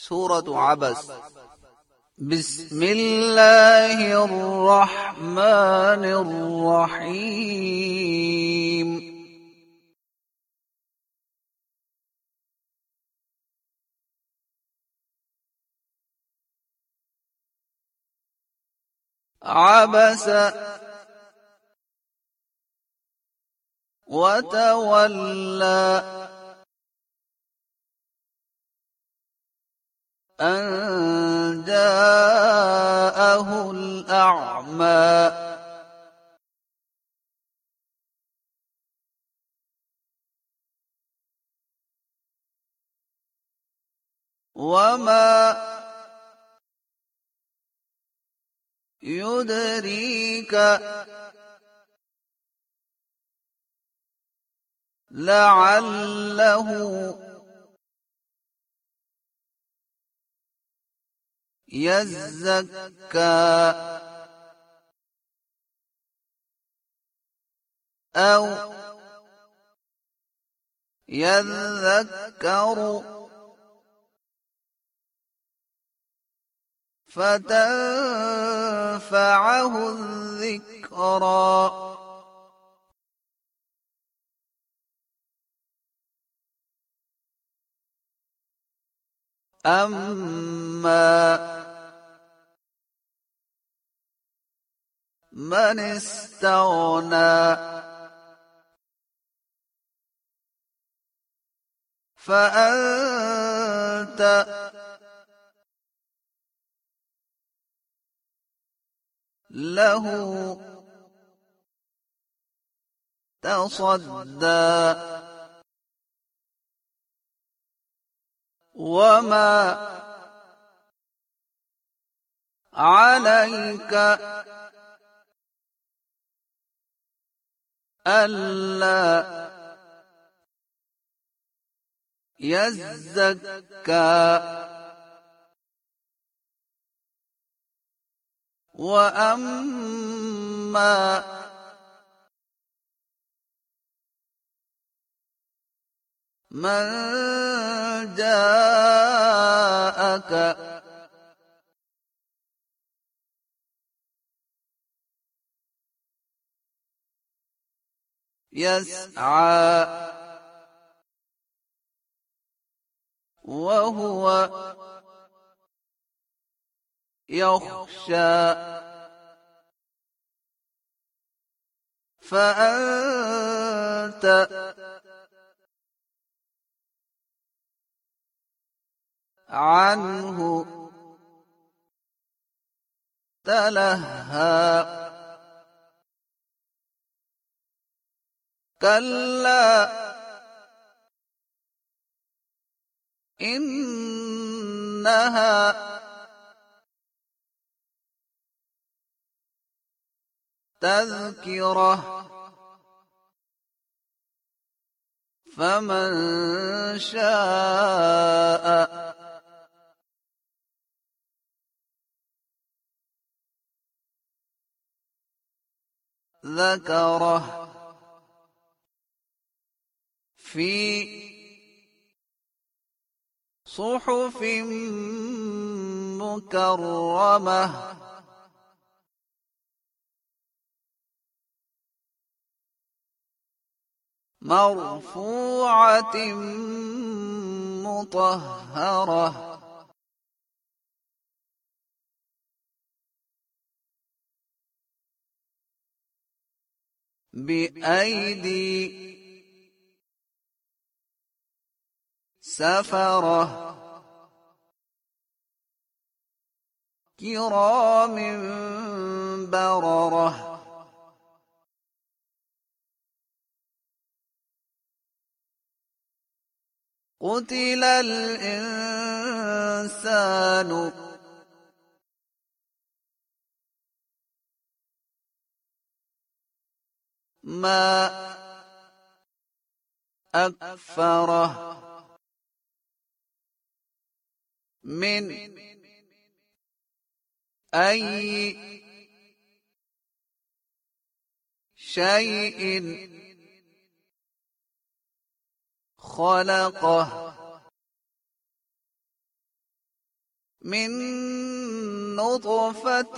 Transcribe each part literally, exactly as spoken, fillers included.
सूरत अबस। बिस्मिल्लाहिर्रहमानिर्रहीम। अबस वतवल्ला अन जाअहुल अअमा। वमा युदरीक लअल्लहु यज़्ज़क्का औ यज़्ज़क्करु फ़तंफ़अहु الذिक्रा। अम्मा मन इस्तग़ना फ़अंत लहु तसद्दा। वमा अलैक अल्ला यज़्ज़क्का वअम्मा मन जाअक यस्आ वहुव यख्शा फ़अंत अन्हु तलहा। कल्ला इन्नहा तज़किरह फमन शाअ ذكره في صحف مكرمة مرفوعة مطهرة بأيدي سفرة كرام بررة قتل الإنسان ما أكفره من أي شيء خلقه من نطفة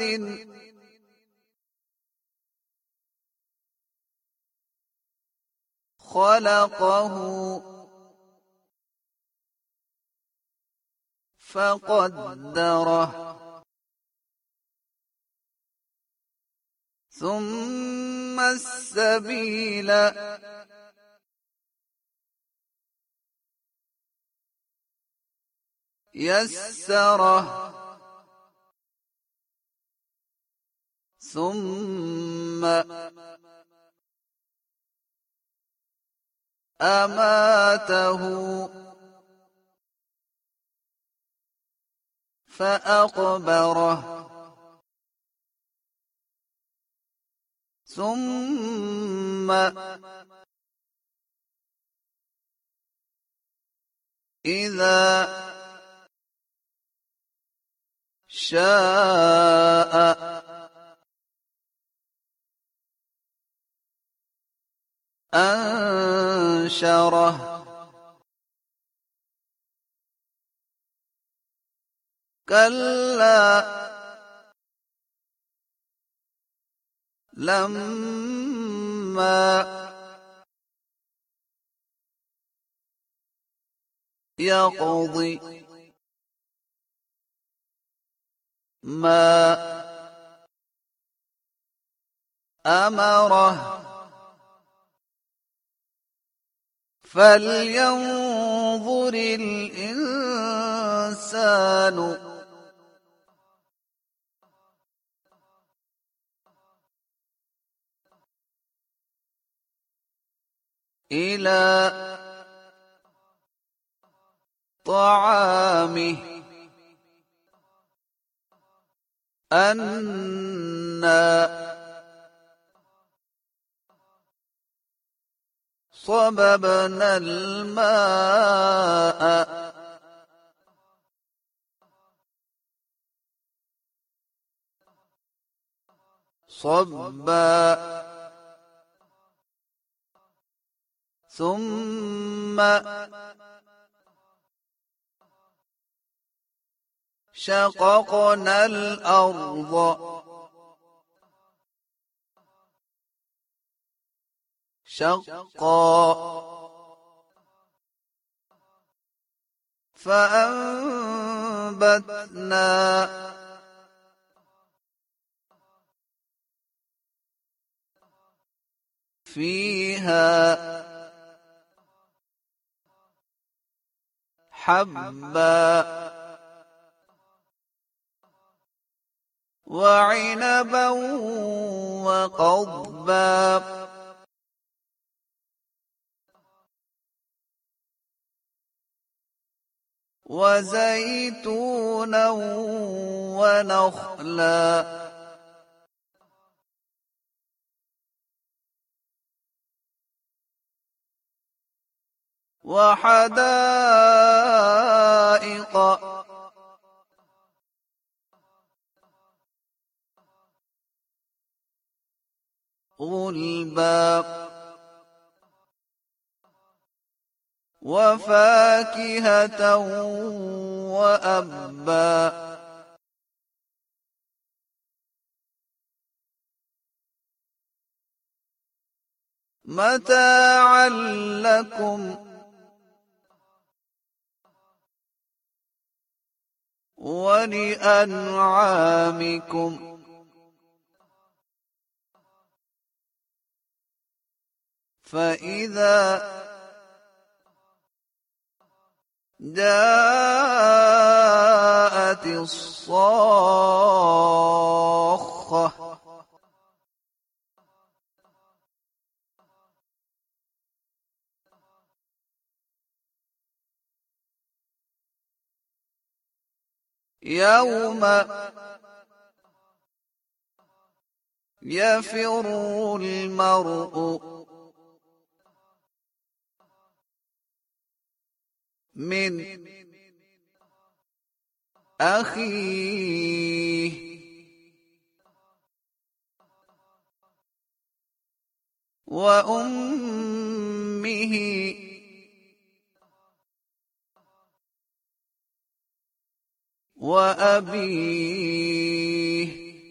خلقه فقدره ثم السبيل يسره ثم أماته فأقبره ثم إذا شاء أنشره كلا لما يقض ما أمره فلينظر الإنسان إلى طعامه أنا صببنا الماء صبا ثم شققنا الأرض شقا فأنبتنا فيها حبا وعنبا وقضبا وزيتونا ونخلا وحدائق غلبا وفاكهة وأبا متاعا لكم ولأنعامكم فإذا جاءت الصاخة يوم يفر المرء من أخيه وأمه وأبيه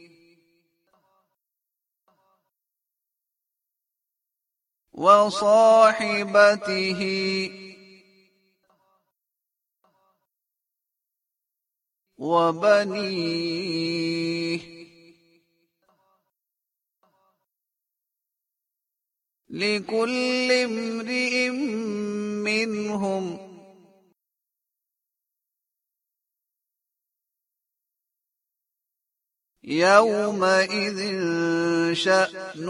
وصاحبته وبنيه لكل امرئ منهم يومئذ شأن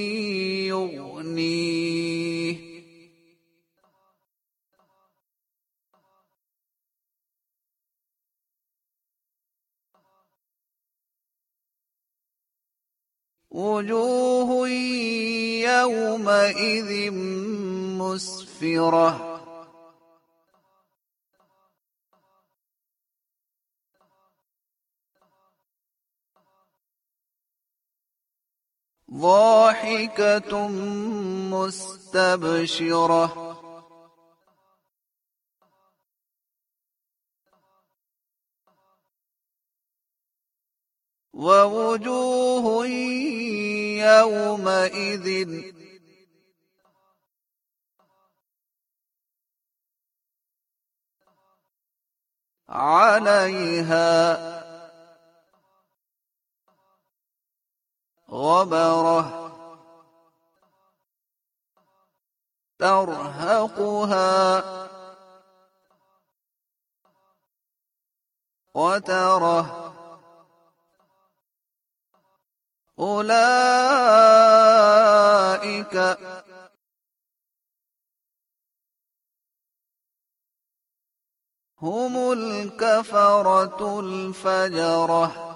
يغنيه وجوه يومئذ مسفرة ضاحكة مستبشرة ووجوه يومئذ عليها غبرة ترهقها قترة أولئك هم الكفرة الفجرة